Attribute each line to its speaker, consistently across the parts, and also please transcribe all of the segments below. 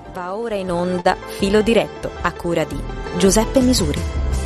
Speaker 1: Va ora in onda Filo Diretto, a cura di Giuseppe Misuri.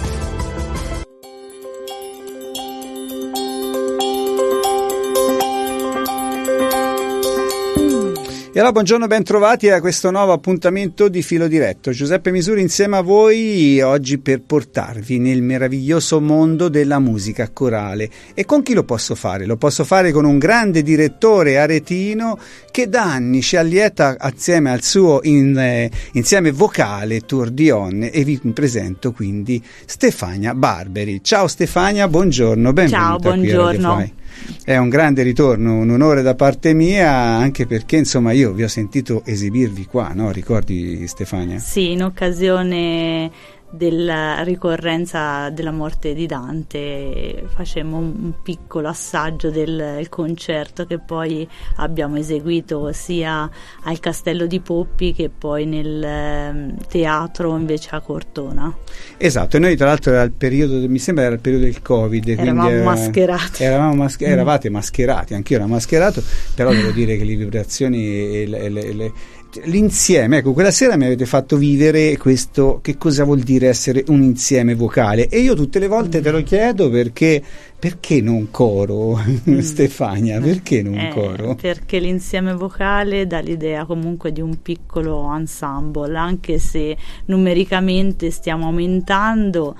Speaker 2: E allora buongiorno, ben trovati a questo nuovo appuntamento di Filo Diretto. Giuseppe Misuri insieme a voi oggi per portarvi nel meraviglioso mondo della musica corale. E con chi lo posso fare? Lo posso fare con un grande direttore aretino che da anni ci allieta assieme al suo insieme vocale Tour di Onne, e vi presento quindi Stefania Barberi. Ciao Stefania, buongiorno, benvenuta.
Speaker 1: Ciao, buongiorno.
Speaker 2: Qui a È un grande ritorno, un onore da parte mia, anche perché insomma io vi ho sentito esibirvi qua, no? Ricordi Stefania?
Speaker 3: Sì, in occasione della ricorrenza della morte di Dante facemmo un piccolo assaggio del concerto che poi abbiamo eseguito sia al Castello di Poppi che poi nel teatro invece a Cortona.
Speaker 2: Esatto, e noi tra l'altro era il periodo, mi sembra era il periodo del Covid,
Speaker 3: eravamo mascherati.
Speaker 2: Eravate mascherati, anch'io ero mascherato, però devo dire che le vibrazioni e l'insieme, ecco, quella sera mi avete fatto vivere questo, che cosa vuol dire essere un insieme vocale, e io tutte le volte te lo chiedo perché non coro, Stefania, perché non coro?
Speaker 3: Perché l'insieme vocale dà l'idea comunque di un piccolo ensemble, anche se numericamente stiamo aumentando.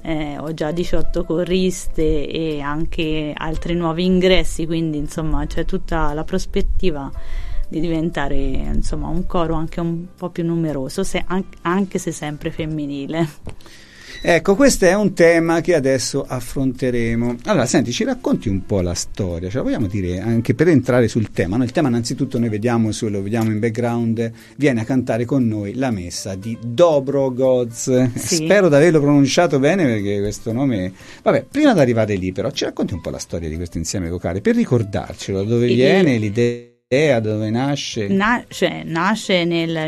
Speaker 3: Ho già 18 coriste e anche altri nuovi ingressi, quindi insomma c'è tutta la prospettiva di diventare insomma un coro anche un po' più numeroso, anche se sempre femminile.
Speaker 2: Ecco, questo è un tema che adesso affronteremo. Allora, senti, ci racconti un po' la storia, ce la vogliamo dire anche per entrare sul tema, no? Il tema innanzitutto noi lo vediamo in background, viene a cantare con noi la messa di Dobro Gods. Sì. Spero di averlo pronunciato bene perché questo nome... Vabbè, prima di arrivare lì però ci racconti un po' la storia di questo insieme vocale, per ricordarcelo, da dove viene l'idea, dove nasce?
Speaker 3: Nasce nel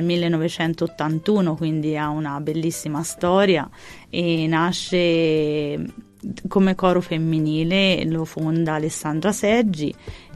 Speaker 3: 1981, quindi ha una bellissima storia e nasce come coro femminile, lo fonda Alessandra Seggi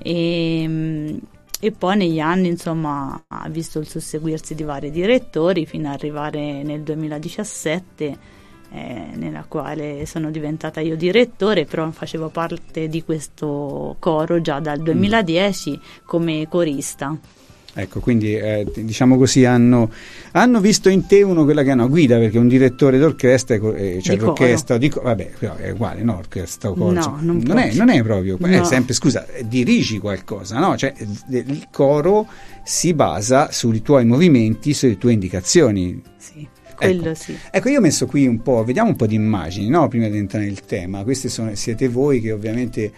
Speaker 3: e poi negli anni insomma ha visto il susseguirsi di vari direttori fino ad arrivare nel 2017 nella quale sono diventata io direttore, però facevo parte di questo coro già dal 2010 come corista.
Speaker 2: Ecco, quindi diciamo così hanno visto in te quella che è una guida, perché un direttore d'orchestra, cioè l'orchestra vabbè, è uguale, no? Orchestra o coro,
Speaker 3: no,
Speaker 2: non è proprio,
Speaker 3: no.
Speaker 2: È sempre, scusa, dirigi qualcosa, no? Cioè il coro si basa sui tuoi movimenti, sulle tue indicazioni.
Speaker 3: Sì. Quello
Speaker 2: ecco.
Speaker 3: Sì.
Speaker 2: Ecco, io ho messo qui un po', vediamo un po' di immagini, no? Prima di entrare nel tema. Queste siete voi che ovviamente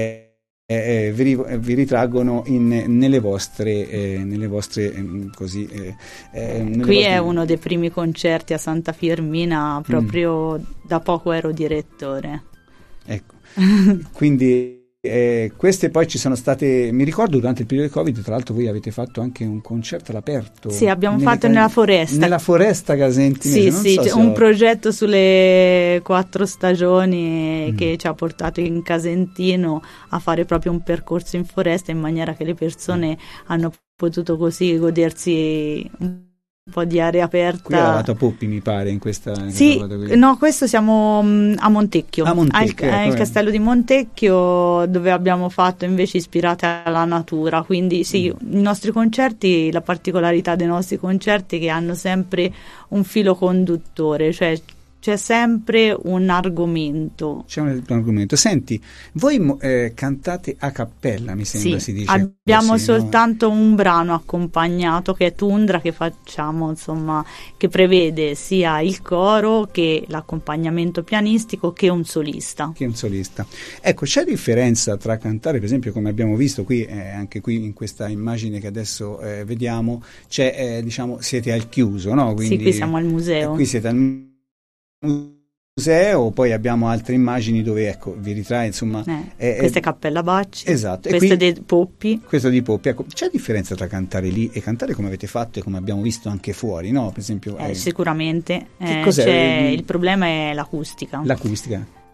Speaker 2: vi ritraggono nelle vostre così.
Speaker 3: Qui è uno dei primi concerti a Santa Firmina, proprio da poco ero direttore.
Speaker 2: Ecco, quindi queste poi ci sono state, mi ricordo durante il periodo del Covid, tra l'altro voi avete fatto anche un concerto all'aperto.
Speaker 3: Sì, abbiamo fatto nella foresta.
Speaker 2: Nella foresta casentinese.
Speaker 3: Sì, un progetto sulle 4 stagioni che ci ha portato in Casentino a fare proprio un percorso in foresta, in maniera che le persone hanno potuto così godersi un po' di aria aperta.
Speaker 2: Qui eravate a Poppi, mi pare, in questa
Speaker 3: sì, no, questo siamo a Montecchio, al Castello di Montecchio, dove abbiamo fatto invece ispirate alla natura. Quindi sì, i nostri concerti, la particolarità dei nostri concerti è che hanno sempre un filo conduttore, cioè c'è sempre un argomento. C'è un
Speaker 2: argomento. Senti, voi cantate a cappella, mi sembra si dice.
Speaker 3: Abbiamo
Speaker 2: così,
Speaker 3: soltanto un brano accompagnato che è Tundra, che facciamo, insomma, che prevede sia il coro che l'accompagnamento pianistico che un solista.
Speaker 2: Ecco, c'è differenza tra cantare, per esempio, come abbiamo visto qui, anche qui in questa immagine che adesso vediamo, c'è, diciamo, siete al chiuso, no? Quindi,
Speaker 3: sì, qui siamo al museo.
Speaker 2: Qui siete al museo, poi abbiamo altre immagini dove, ecco, vi ritrae, insomma,
Speaker 3: questa è Cappella Bacci,
Speaker 2: esatto,
Speaker 3: questo è di Poppi.
Speaker 2: Questo di Poppi, ecco, c'è differenza tra cantare lì e cantare come avete fatto e come abbiamo visto anche fuori, no? Per esempio
Speaker 3: sicuramente
Speaker 2: che cos'è?
Speaker 3: Il problema è l'acustica.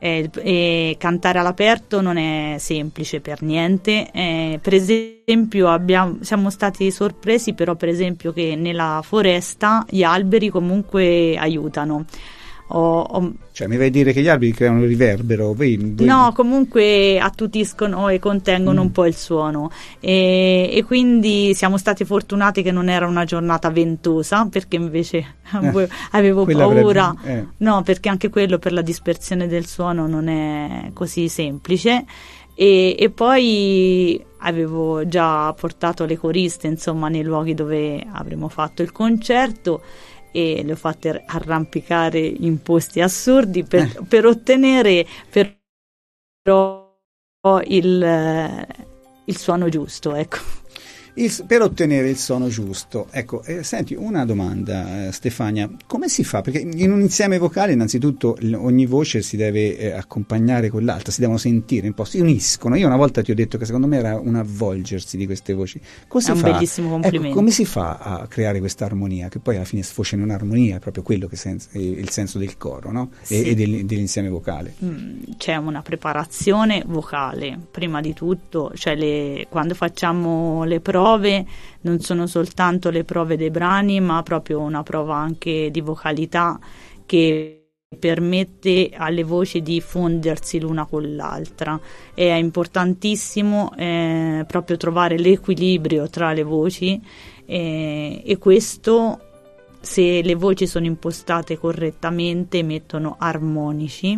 Speaker 3: E cantare all'aperto non è semplice per niente. Per esempio siamo stati sorpresi però per esempio che nella foresta gli alberi comunque aiutano.
Speaker 2: Cioè mi vai a dire che gli alberi creano riverbero?
Speaker 3: No, comunque attutiscono e contengono un po' il suono, e quindi siamo stati fortunati che non era una giornata ventosa, perché invece avevo paura. No, perché anche quello, per la dispersione del suono, non è così semplice. E poi avevo già portato le coriste, insomma, nei luoghi dove avremmo fatto il concerto, e le ho fatte arrampicare in posti assurdi per ottenere però il suono giusto, ecco.
Speaker 2: Per ottenere il suono giusto. Ecco, senti, una domanda, Stefania, come si fa? Perché in un insieme vocale innanzitutto ogni voce si deve accompagnare con l'altra, si devono sentire un po', si uniscono. Io una volta ti ho detto che secondo me era un avvolgersi di queste voci. È
Speaker 3: un bellissimo complimento.
Speaker 2: Ecco, come si fa a creare questa armonia, che poi alla fine sfocia in un'armonia, è proprio quello che è il senso del coro, no?
Speaker 3: Sì.
Speaker 2: E dell'insieme vocale.
Speaker 3: C'è una preparazione vocale, prima di tutto, cioè quando facciamo le prove non sono soltanto le prove dei brani, ma proprio una prova anche di vocalità che permette alle voci di fondersi l'una con l'altra. È importantissimo proprio trovare l'equilibrio tra le voci, e questo, se le voci sono impostate correttamente, emettono armonici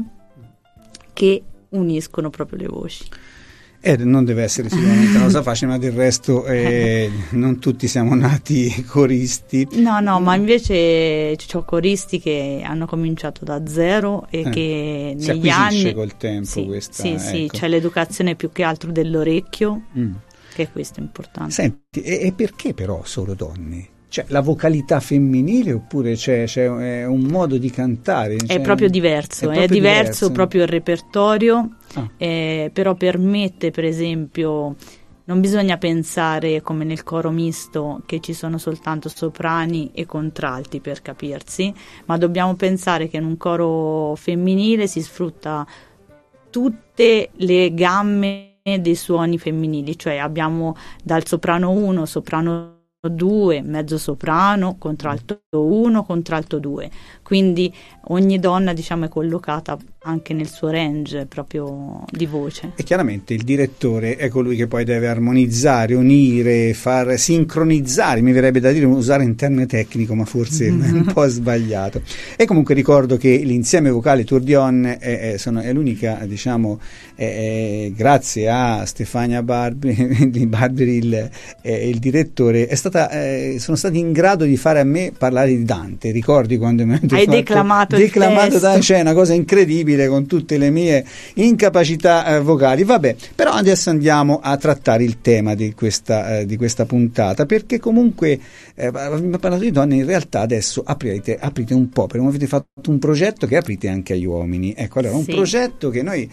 Speaker 3: che uniscono proprio le voci.
Speaker 2: Non deve essere sicuramente una cosa facile, ma del resto non tutti siamo nati coristi.
Speaker 3: No, ma invece ho coristi che hanno cominciato da zero e che
Speaker 2: si
Speaker 3: negli anni
Speaker 2: col tempo questa.
Speaker 3: Sì,
Speaker 2: ecco.
Speaker 3: c'è l'educazione più che altro dell'orecchio, che questo è importante.
Speaker 2: Senti, e perché però solo donne? Cioè, la vocalità femminile, oppure c'è un modo di cantare?
Speaker 3: È proprio diverso, è diverso proprio il repertorio, però permette, per esempio, non bisogna pensare come nel coro misto che ci sono soltanto soprani e contralti, per capirsi, ma dobbiamo pensare che in un coro femminile si sfrutta tutte le gamme dei suoni femminili, cioè abbiamo dal soprano 1, soprano 2, mezzo soprano, contralto 1, contralto 2, quindi ogni donna, diciamo, è collocata anche nel suo range proprio di voce.
Speaker 2: E chiaramente il direttore è colui che poi deve armonizzare, unire, far sincronizzare, mi verrebbe da dire usare un termine tecnico, ma forse è un po' sbagliato. E comunque ricordo che l'insieme vocale Tourdion è l'unica, diciamo, grazie a Stefania Barberi, il direttore, sono stati in grado di fare a me parlare di Dante. Ricordi quando mi
Speaker 3: hai declamato il testo?
Speaker 2: C'è una cosa incredibile, con tutte le mie incapacità vocali. Vabbè, però adesso andiamo a trattare il tema di questa puntata, perché comunque abbiamo parlato di donne, in realtà adesso aprite un po', perché avete fatto un progetto che aprite anche agli uomini. Ecco, allora un progetto che noi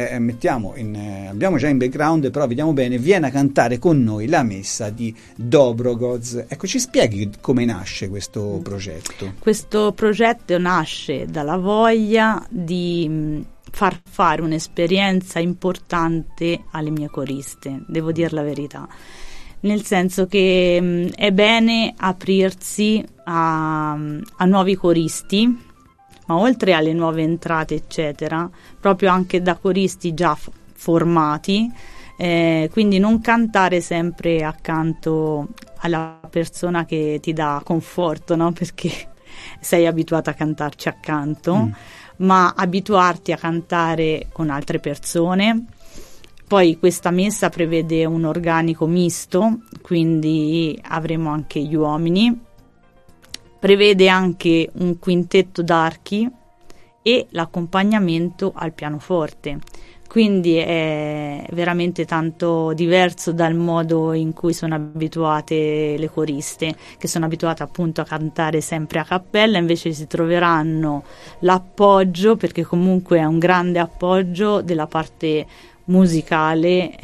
Speaker 2: abbiamo già in background, però vediamo bene, viene a cantare con noi la messa di Dobrogoz. Ecco, ci spieghi come nasce questo progetto?
Speaker 3: Questo progetto nasce dalla voglia di far fare un'esperienza importante alle mie coriste, devo dire la verità, nel senso che è bene aprirsi a nuovi coristi, ma oltre alle nuove entrate eccetera, proprio anche da coristi già formati, quindi non cantare sempre accanto alla persona che ti dà conforto, no? Perché sei abituata a cantarci accanto, ma abituarti a cantare con altre persone. Poi questa messa prevede un organico misto, quindi avremo anche gli uomini, prevede anche un quintetto d'archi e l'accompagnamento al pianoforte. Quindi è veramente tanto diverso dal modo in cui sono abituate le coriste, che sono abituate appunto a cantare sempre a cappella. Invece si troveranno l'appoggio, perché comunque è un grande appoggio della parte musicale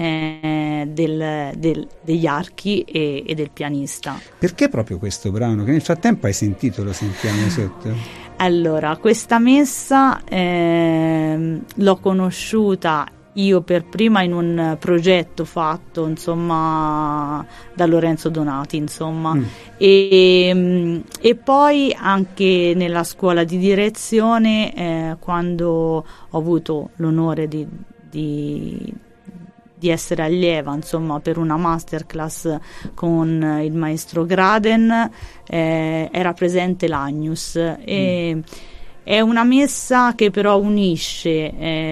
Speaker 3: degli archi e del pianista.
Speaker 2: Perché proprio questo brano? Che nel frattempo hai sentito, lo sentiamo sotto?
Speaker 3: Allora, questa messa l'ho conosciuta io per prima in un progetto fatto, insomma, da Lorenzo Donati, insomma, e poi anche nella scuola di direzione, quando ho avuto l'onore di essere allieva, insomma, per una masterclass con il maestro Graden, era presente l'Agnus, e è una messa che però unisce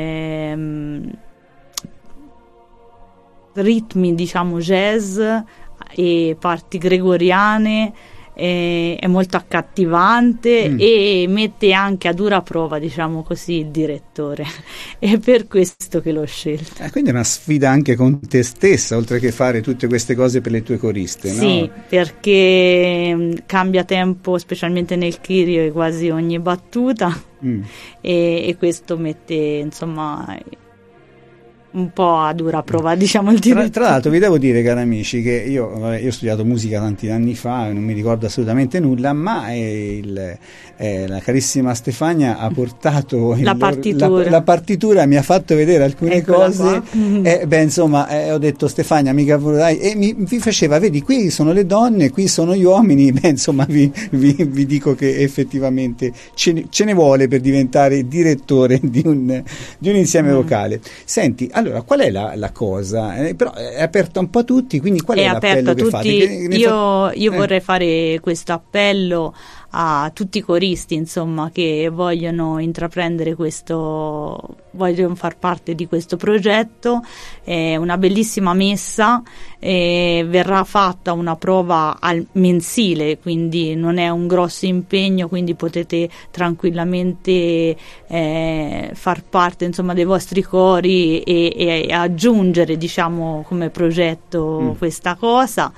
Speaker 3: ritmi, diciamo, jazz e parti gregoriane, è molto accattivante e mette anche a dura prova, diciamo così, il direttore. È per questo che l'ho scelta.
Speaker 2: Quindi è una sfida anche con te stessa, oltre che fare tutte queste cose per le tue coriste, no?
Speaker 3: Sì, perché cambia tempo, specialmente nel Kyrie, quasi ogni battuta, e questo mette, insomma, un po' a dura prova, diciamo, il direttore.
Speaker 2: Tra l'altro vi devo dire, cari amici, che io ho studiato musica tanti anni fa, non mi ricordo assolutamente nulla, ma la carissima Stefania ha portato
Speaker 3: la
Speaker 2: partitura, mi ha fatto vedere alcune
Speaker 3: Eccola
Speaker 2: cose, insomma, ho detto: Stefania, mica vorrai, e mi faceva, vedi, qui sono le donne, qui sono gli uomini, insomma, vi dico che effettivamente ce ne vuole per diventare direttore di un insieme vocale. Senti, allora, qual è la cosa? Però è aperta un po' a tutti, quindi qual è l'appello che fate?
Speaker 3: Io vorrei fare questo appello a tutti i coristi, insomma, che vogliono intraprendere vogliono far parte di questo progetto. È una bellissima messa, verrà fatta una prova mensile, quindi non è un grosso impegno, quindi potete tranquillamente far parte, insomma, dei vostri cori e aggiungere, diciamo, come progetto questa cosa,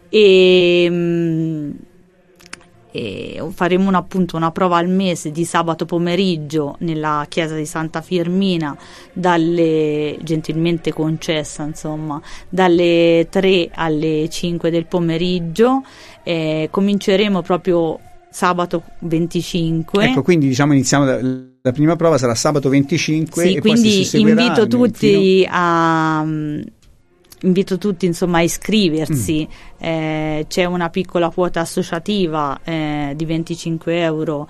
Speaker 3: e faremo appunto una prova al mese di sabato pomeriggio nella chiesa di Santa Firmina, gentilmente concessa, insomma, dalle 3 alle 5 del pomeriggio. Cominceremo proprio sabato 25.
Speaker 2: Ecco, quindi diciamo iniziamo la prima prova sarà sabato 25,
Speaker 3: sì,
Speaker 2: e
Speaker 3: quindi
Speaker 2: poi
Speaker 3: invito tutti, insomma, a iscriversi. C'è una piccola quota associativa di 25 euro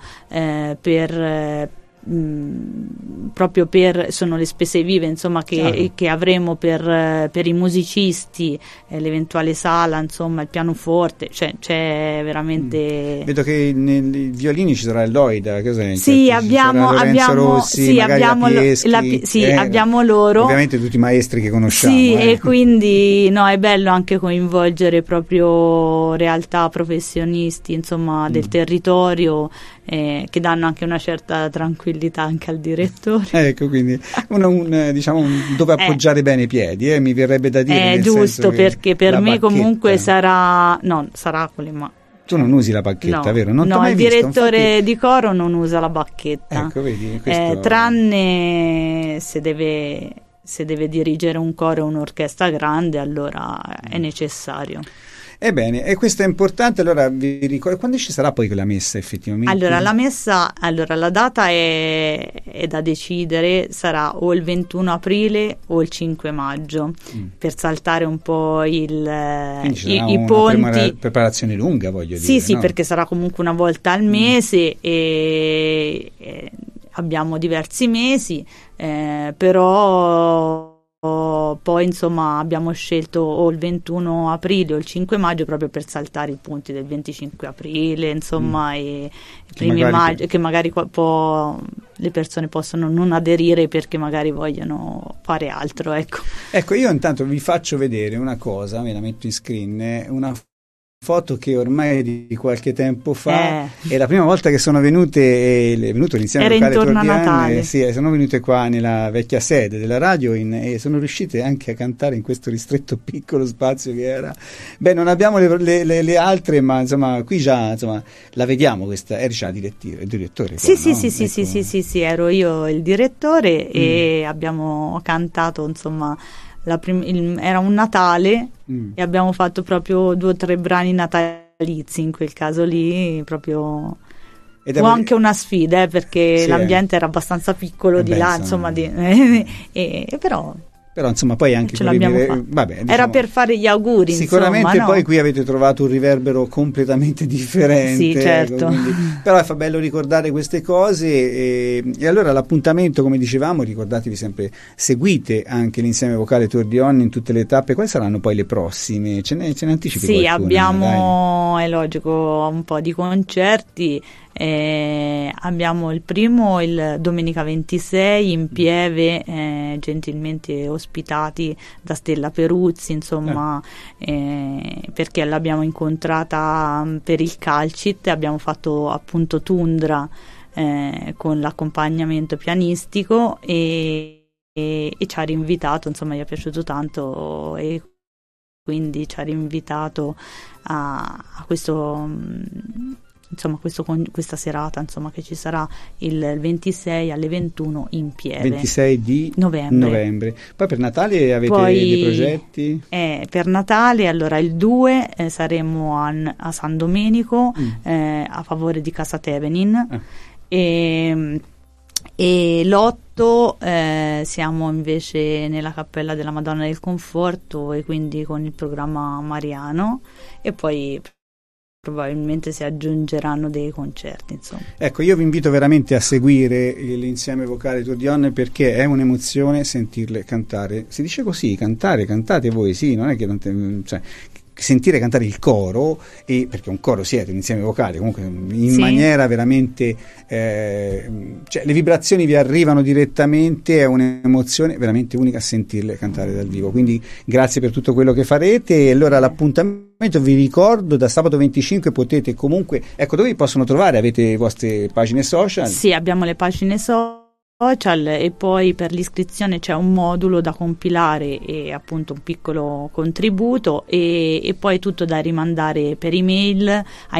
Speaker 3: sono le spese vive, insomma, che avremo per i musicisti, l'eventuale sala, insomma, il pianoforte, c'è veramente.
Speaker 2: Vedo che nei violini ci sarà Loida,
Speaker 3: sì, abbiamo
Speaker 2: Rossi,
Speaker 3: abbiamo loro,
Speaker 2: ovviamente tutti i maestri che conosciamo,
Speaker 3: sì, e quindi è bello anche coinvolgere proprio realtà, professionisti, insomma, del territorio, che danno anche una certa tranquillità anche al direttore.
Speaker 2: Ecco, quindi diciamo dove appoggiare bene i piedi, mi verrebbe da dire.
Speaker 3: È giusto, perché per me comunque sarà con le mani.
Speaker 2: Tu non usi la bacchetta,
Speaker 3: no,
Speaker 2: vero?
Speaker 3: No, il
Speaker 2: visto,
Speaker 3: direttore di coro non usa la bacchetta.
Speaker 2: Ecco, vedi, questo...
Speaker 3: tranne se deve dirigere un coro o un'orchestra grande, allora è necessario.
Speaker 2: Ebbene, e questo è importante. Allora vi ricordo, quando ci sarà poi quella messa effettivamente?
Speaker 3: Allora, la data è da decidere, sarà o il 21 aprile o il 5 maggio, per saltare un po' i ponti. Una
Speaker 2: preparazione lunga, voglio dire.
Speaker 3: Sì,
Speaker 2: no?
Speaker 3: Perché sarà comunque una volta al mese, e abbiamo diversi mesi, però poi, insomma, abbiamo scelto o il 21 aprile o il 5 maggio proprio per saltare i punti del 25 aprile, insomma, e i primi maggio, che magari le persone possono non aderire perché magari vogliono fare altro, ecco.
Speaker 2: Io intanto vi faccio vedere una cosa, ve la metto in screen, una foto che ormai è di qualche tempo fa, è la prima volta che sono venuto l'insieme vocale Tordiane, sono venute qua nella vecchia sede della radio e sono riuscite anche a cantare in questo ristretto piccolo spazio che era. Non abbiamo le altre, ma insomma qui già, insomma, la vediamo questa. Eri già il direttore qua,
Speaker 3: sì, sì, ero io il direttore, e abbiamo cantato, insomma, era un Natale, e abbiamo fatto proprio 2 o 3 brani natalizi, in quel caso lì, proprio Fu anche una sfida, perché l'ambiente era abbastanza piccolo di là, insomma,
Speaker 2: però insomma poi anche
Speaker 3: ce l'abbiamo fatta.
Speaker 2: Vabbè, diciamo,
Speaker 3: era per fare gli auguri,
Speaker 2: sicuramente,
Speaker 3: insomma,
Speaker 2: poi
Speaker 3: no?
Speaker 2: qui avete trovato un riverbero completamente differente.
Speaker 3: Sì, certo.
Speaker 2: Però fa bello ricordare queste cose e allora l'appuntamento, come dicevamo, ricordatevi sempre, seguite anche l'insieme vocale Tour de On in tutte le tappe. Quali saranno poi le prossime? Ce ne anticipi
Speaker 3: sì,
Speaker 2: qualcuna?
Speaker 3: Abbiamo, è logico, un po' di concerti. Abbiamo il primo il domenica 26 in Pieve, gentilmente ospitati da Stella Peruzzi, insomma, perché l'abbiamo incontrata per il Calcit, abbiamo fatto appunto Tundra con l'accompagnamento pianistico e ci ha rinvitato, insomma, gli è piaciuto tanto e quindi ci ha rinvitato a questo, insomma, questa serata, insomma, che ci sarà il 26 alle 21 in Pieve.
Speaker 2: 26 di novembre. Poi per Natale avete dei progetti?
Speaker 3: Per Natale, allora il 2 saremo a San Domenico a favore di Casa Tevenin e l'8 siamo invece nella Cappella della Madonna del Conforto, e quindi con il programma mariano, e poi probabilmente si aggiungeranno dei concerti, insomma. Ecco,
Speaker 2: io vi invito veramente a seguire l'insieme vocale Tour de On, perché è un'emozione sentirle cantare. Si dice così, cantate voi, sì, non è che sentire cantare il coro, e perché un coro siete un insieme vocale comunque in maniera veramente le vibrazioni vi arrivano direttamente, è un'emozione veramente unica sentirle cantare dal vivo, quindi grazie per tutto quello che farete. E allora l'appuntamento, vi ricordo, da sabato 25 potete comunque, ecco, dove vi possono trovare? Avete le vostre pagine social?
Speaker 3: Sì, abbiamo le pagine social, e poi per l'iscrizione c'è un modulo da compilare e appunto un piccolo contributo, e poi tutto da rimandare per email a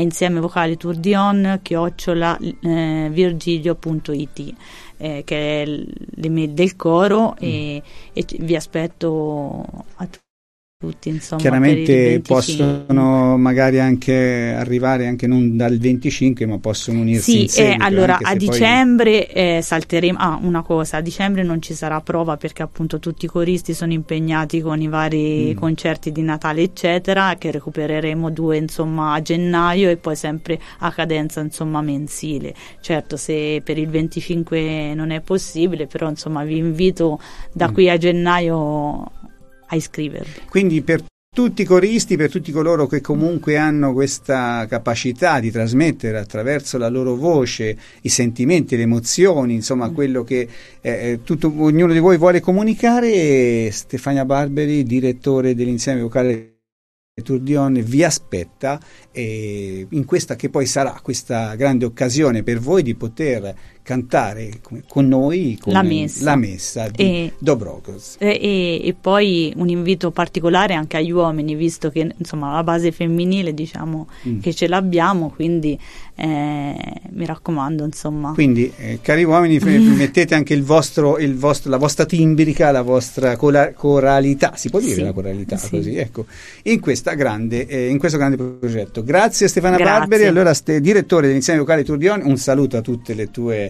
Speaker 3: insiemevocale@virgilio.it, che è l'email del coro, e vi aspetto a tutti, insomma.
Speaker 2: Chiaramente possono magari anche arrivare anche non dal 25, ma possono unirsi in seguito.
Speaker 3: Allora a dicembre salteremo. Una cosa, a dicembre non ci sarà prova perché appunto tutti i coristi sono impegnati con i vari concerti di Natale eccetera, che recupereremo 2 insomma a gennaio, e poi sempre a cadenza insomma mensile. Certo, se per il 25 non è possibile, però insomma vi invito da qui a gennaio a iscrivervi.
Speaker 2: Quindi per tutti i coristi, per tutti coloro che comunque hanno questa capacità di trasmettere attraverso la loro voce i sentimenti, le emozioni, insomma quello che ognuno di voi vuole comunicare, Stefania Barberi, direttore dell'insieme vocale Tour de On, vi aspetta in questa che poi sarà questa grande occasione per voi di poter cantare con noi
Speaker 3: la messa
Speaker 2: di Dobrogos.
Speaker 3: E poi un invito particolare anche agli uomini, visto che insomma la base femminile diciamo che ce l'abbiamo, quindi mi raccomando, insomma.
Speaker 2: Quindi cari uomini, mettete anche la vostra timbrica, la vostra coralità, si può dire la coralità così, ecco, in questo grande progetto. Grazie Stefana Barberi, allora direttore dell'insieme vocale Tour de On, un saluto a tutte le tue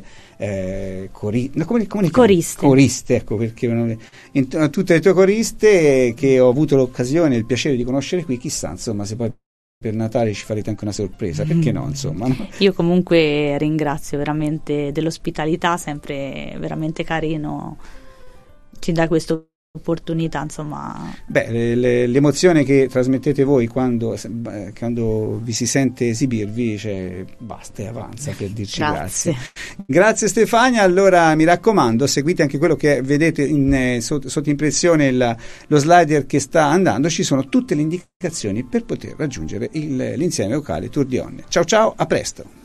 Speaker 2: coriste, ecco, perché a tutte le tue coriste che ho avuto l'occasione e il piacere di conoscere qui, chissà insomma se poi per Natale ci farete anche una sorpresa, perché no, insomma, no?
Speaker 3: Io comunque ringrazio veramente dell'ospitalità, sempre veramente carino, ci dà questo opportunità, insomma.
Speaker 2: L'emozione che trasmettete voi quando vi si sente esibirvi, basta e avanza per dirci grazie Stefania. Allora mi raccomando, seguite anche quello che vedete sotto impressione, lo slider che sta andando, ci sono tutte le indicazioni per poter raggiungere l'insieme vocale Tour de On. Ciao, a presto.